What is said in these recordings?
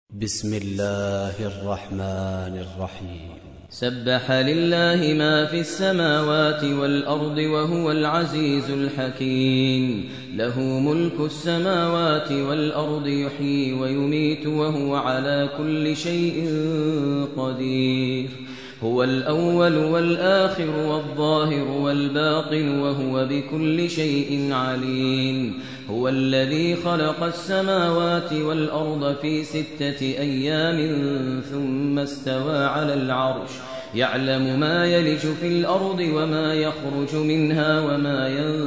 بسم الله الرحمن الرحيم. سبح لله ما في السماوات والأرض وهو العزيز الحكيم. له ملك السماوات والأرض يحيي ويميت وهو على كل شيء قدير. هو الأول والآخر والظاهر والباطن وهو بكل شيء عليم. هو الذي خلق السماوات والأرض في 6 أيام ثم استوى على العرش يعلم ما يلج في الأرض وما يخرج منها وما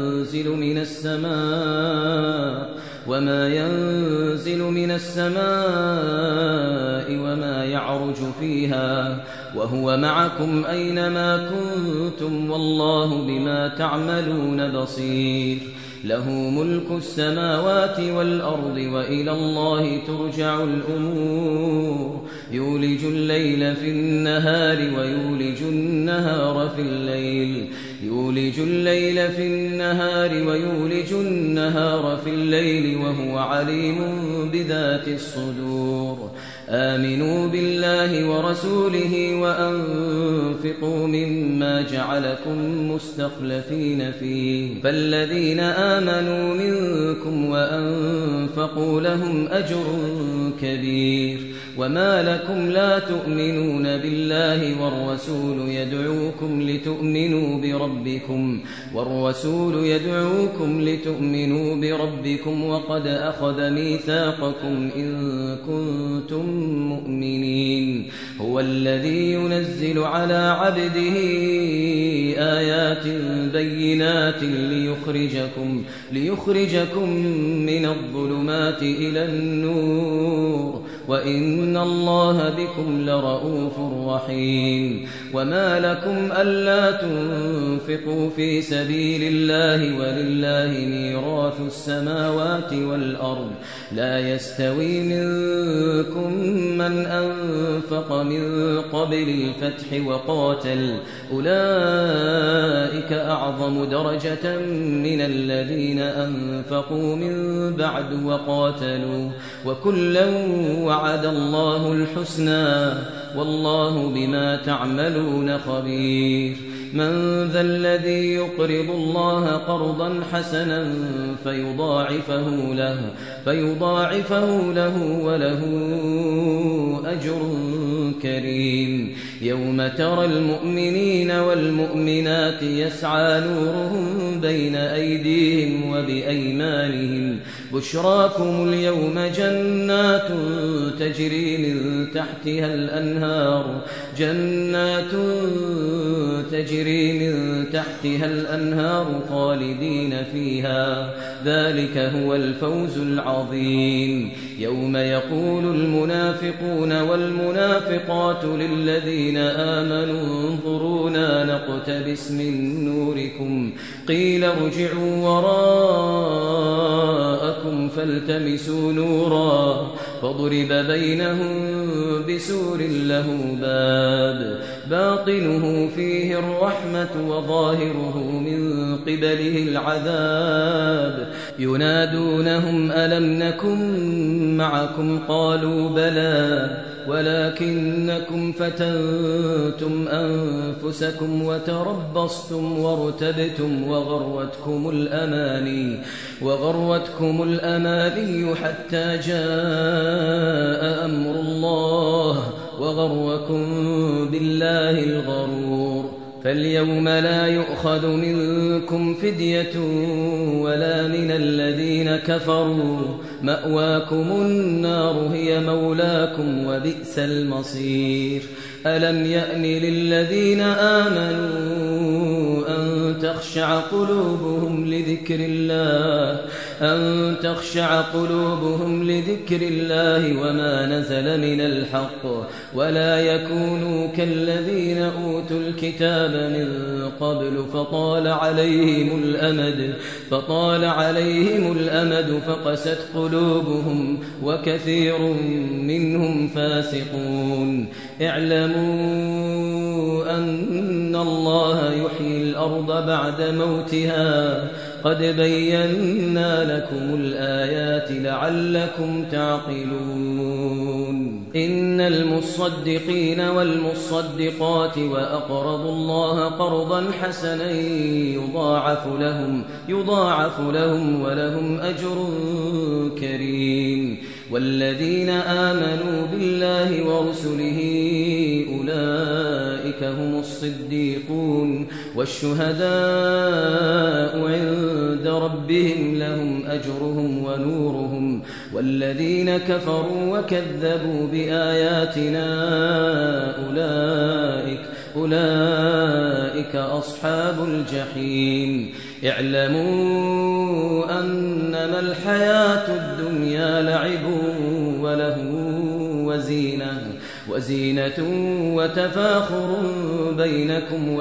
ينزل من السماء وما يعرج فيها وهو معكم أينما كنتم والله بما تعملون بصير. له ملك السماوات والأرض وإلى الله ترجع الأمور. يولج الليل في النهار ويولج النهار في الليل في الليل وهو عليم بذات الصدور. آمنوا بالله ورسوله وأنفقوا مما جعلكم مستخلفين فيه فالذين آمنوا منكم وأنفقوا لهم أجر كبير. وما لكم لا تؤمنون بالله والرسول يدعوكم لتؤمنوا بربكم وقد أخذ ميثاقكم إن كنتم مؤمنين. هو الذي ينزل على عبده آيات بينات ليخرجكم من الظلمات إلى النور وإن الله بكم لرؤوف رحيم. وما لكم ألا تنفقوا في سبيل الله ولله ميراث السماوات والأرض لا يستوي منكم من أنفق من قبل الفتح وقاتل أولئك أعظم درجة من الذين أنفقوا من بعد وقاتلوا وكلا وعد الله الحسنى والله بما تعملون خبير. من ذا الذي يقرض الله قرضا حسنا فيضاعفه له وله أجر كريم. يوم ترى المؤمنين والمؤمنات يسعى نورهم بين أيديهم وبأيمانهم بشراكم اليوم جنات تجري من تحتها الأنهار خالدين فيها ذلك هو الفوز العظيم. يوم يقول المنافقون والمنافقات للذين آمنوا انظرونا نقتبس من نوركم قيل ارجعوا وراءكم فالتمسوا نورا فضرب بينهم بسور له باب باطنه فيه الرحمة وظاهره من قبله العذاب. ينادونهم ألم نكن معكم قالوا بلى ولكنكم فتنتم أنفسكم وتربصتم وارتبتم وغرتكم الأماني حتى جاء أمر الله وغركم بالله الغرور. فاليوم لا يؤخذ منكم فدية ولا من الذين كفروا مأواكم النار هي مولاكم وبئس المصير. ألم يأن للذين آمنوا أن تخشع قلوبهم لذكر الله وما نزل من الحق ولا يكونوا كالذين أوتوا الكتاب من قبل فطال عليهم الأمد فقست قلوبهم وكثير منهم فاسقون. اعلموا أن الله يحيي الأرض بعد موتها قد بينا لكم الآيات لعلكم تعقلون. إن المصدقين والمصدقات وأقرضوا الله قرضا حسنا يضاعف لهم ولهم أجر كريم والذين آمنوا بالله ورسله أولئك هم الصديقون والشهداء عند ربهم لهم أجرهم ونورهم والذين كفروا وكذبوا بآياتنا أولئك أصحاب الجحيم اعلموا أنما الحياة الدنيا لعب وله وزينة وتفاخر بينكم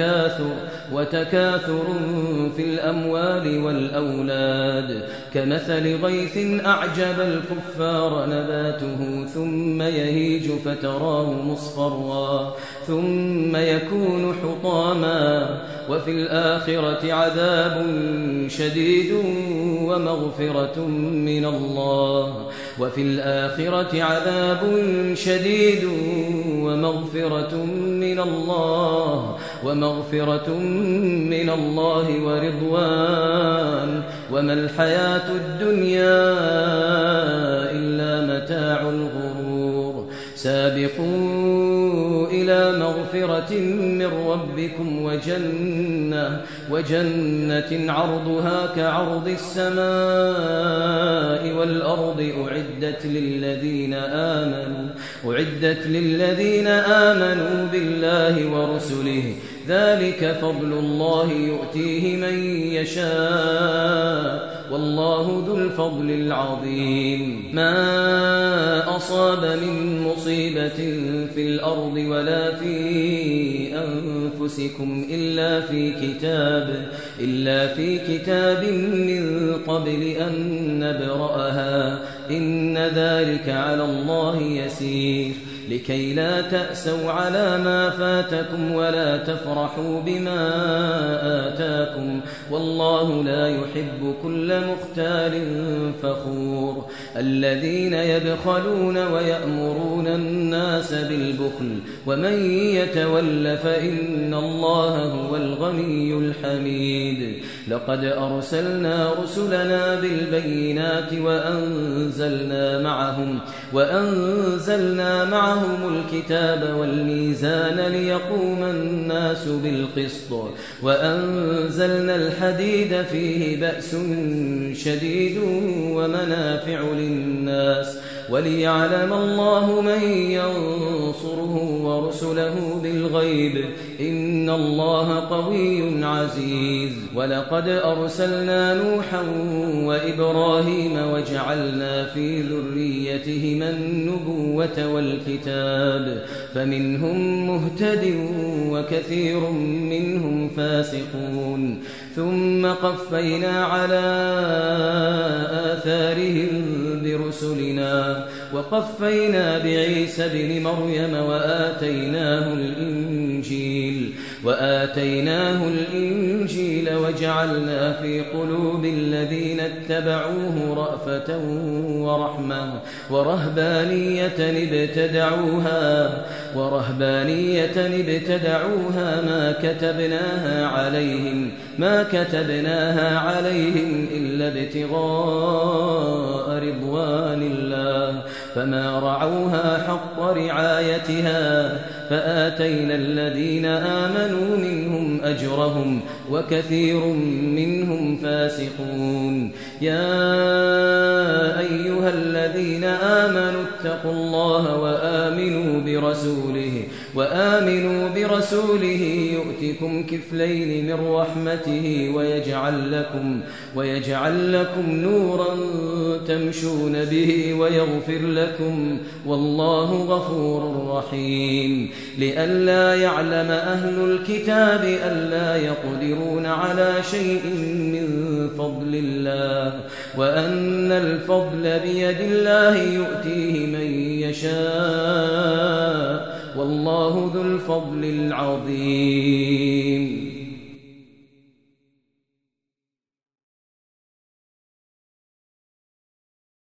وتكاثر في الأموال والأولاد كمثل غيث أعجب الكفار نباته ثم يهيج فتراه مصفرا ثم يكون حطاما وفي الآخرة عذاب شديد ومغفرة من الله ورضوان وما الحياة الدنيا إلا متاع الغرور سابقوا إلى مغفرة من ربكم وجنة عرضها كعرض السماء والأرض أعدت للذين آمنوا بالله ورسله ذلك فضل الله يؤتيه من يشاء والله ذو الفضل العظيم ما أصاب من مصيبة في الأرض ولا في أنفسكم إلا في كتاب من قبل أن نبرأها إن ذلك على الله يسير لكي لا تأسوا على ما فاتكم ولا تفرحوا بما آتاكم والله لا يحب كل مختال فخور الذين يبخلون ويأمرون الناس بالبخل ومن يتول فإن الله هو الغني الحميد لقد أرسلنا رسلنا بالبينات وأنزلنا معهم الكتاب والميزان ليقوم الناس بالقسط وأنزلنا الحديد فيه بأس شديد ومنافع للناس وليعلم الله من ينصره ورسله بالغيب إن الله قوي عزيز ولقد أرسلنا نوحا وإبراهيم وجعلنا في ذريتهما النبوة والكتاب فمنهم مهتد وكثير منهم فاسقون ثم قفينا على آثارهم برسلنا وقفينا بعيسى بن مريم وآتيناه الإنجيل وجعلنا في قلوب الذين اتبعوه رأفة ورحمة ورهبانية ابتدعوها ما كتبناها عليهم إلا ابتغاء رضوان الله فما رعوها حق رعايتها فآتينا الذين آمنوا منهم أجرهم وكثير منهم فاسقون يا أيها الذين آمنوا اتقوا الله وآمنوا برسوله يؤتكم كفلين من رحمته ويجعل لكم نورا تمشون به ويغفر لكم والله غفور رحيم لئلا يعلم أهل الكتاب ألا يقدرون على شيء من فضل الله وأن الفضل بيد الله يؤتيه من يشاء والله ذو الفضل العظيم